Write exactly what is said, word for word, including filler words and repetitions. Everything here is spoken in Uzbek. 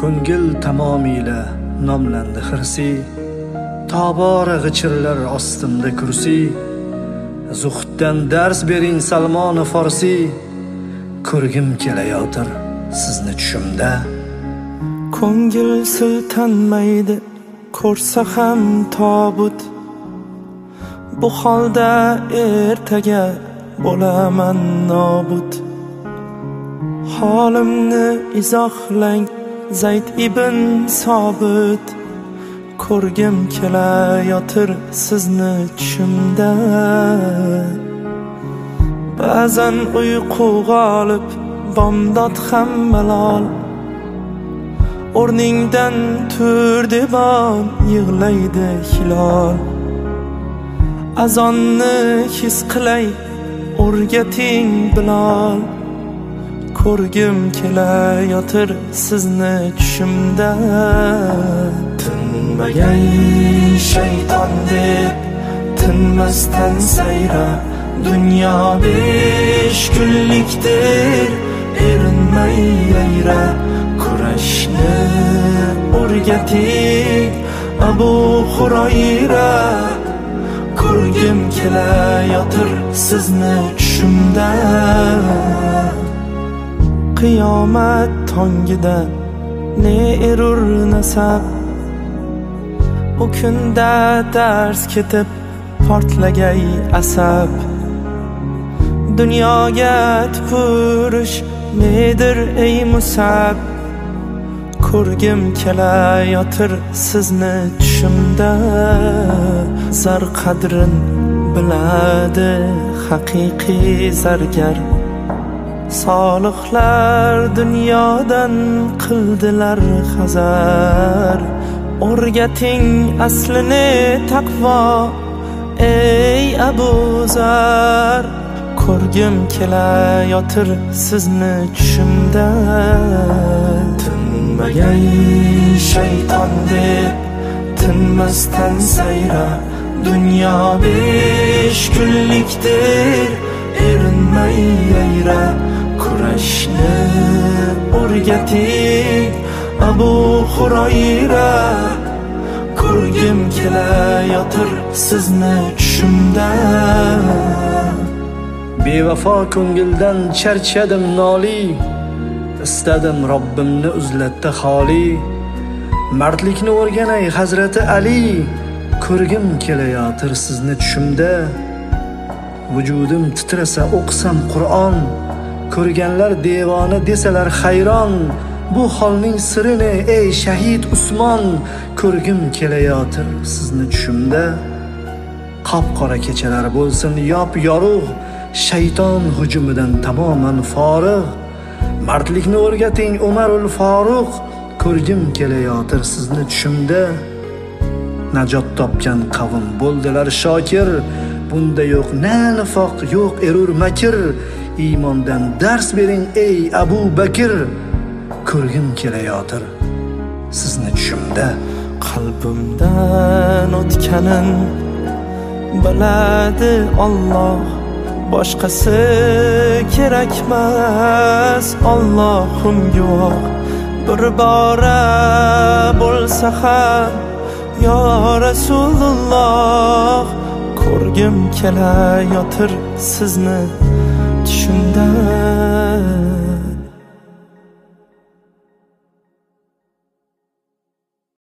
Ko'ngil tamomila nomlandi xirsi, tobora g'ichirlar ostimda kursi. Zuhddan dars bering Salmon-u Farsi, ko'rgim kelayotir sizni tushimda. Ko'ngil siltanmaydi ko'rsa ham tobut, bu holda ertaga bo'laman nobud. Holimni izohlang Zayd ibn Sobit, ko'rgim kelayotir sizni tushimda. Ba'zan uyqu g'olib, bomdod ham malol, o'rningdan tur debon yig'laydi hilol. Azonni his qilay o'rgating Bilol, ko'rgim kelayotir sizni tushimda. Tinmagay shayton deb tinmasdan sayra, dunyo besh kunlikdir erinmay yayra. Kurashni o'rgating Abu Hurayra, ko'rgim kelayotir sizni tushimda. Qiyomat tongida ne erur nasab, u kunda dars ketib portlagay asab. Dunyoga tupurish nedir ey Musab, ko'rgim kelayotir sizni tushimda. Zar qadrin biladi haqiqiy zargar, solihlar dunyodan qildilar hazar. O'rgating aslini taqvo ey Abu Zar, ko'rgim kelayotir sizni tushimda. Tinmagay shayton deb tinmasdan sayra, dunyo besh kunlikdir erinmay yayra. Kurashni o'rgating Abu Hurayra, ko'rgim kelayotir sizni tushimda. Bevafo ko'ngildan charchadim noli, istadim Robbimni uzlatdi xoli. Mardlikni o'rganay Hazrati Ali, ko'rgim kelayotir sizni tushimda. Vujudim titrasa o'qsam Qur'on, ko'rganlar devona desalar hayron. Bu holning sirini ey shahid Usmon, ko'rgim kelayotir sizni tushimda. Qop-qora kechalar bo'lsin yop yorug', shayton hujumidan tamoman forig'. Mardlikni o'rgating Umarul Faruq, ko'rgim kelayotir sizni tushimda. Najot topgan qavm bo'ldilar shokir, bunda yo'q na nifoq, yo'q erur makr. Iymondan dars bering ey Abu Bakr, ko'rgim kelayotir sizni tushimda. Qalbimdan o'tganin biladi Alloh, boshqasi kerakmas Allohim guvoh. Bir bora bo'lsa ham yo Rasululloh, ko'rgim kelayotir sizni tushimda.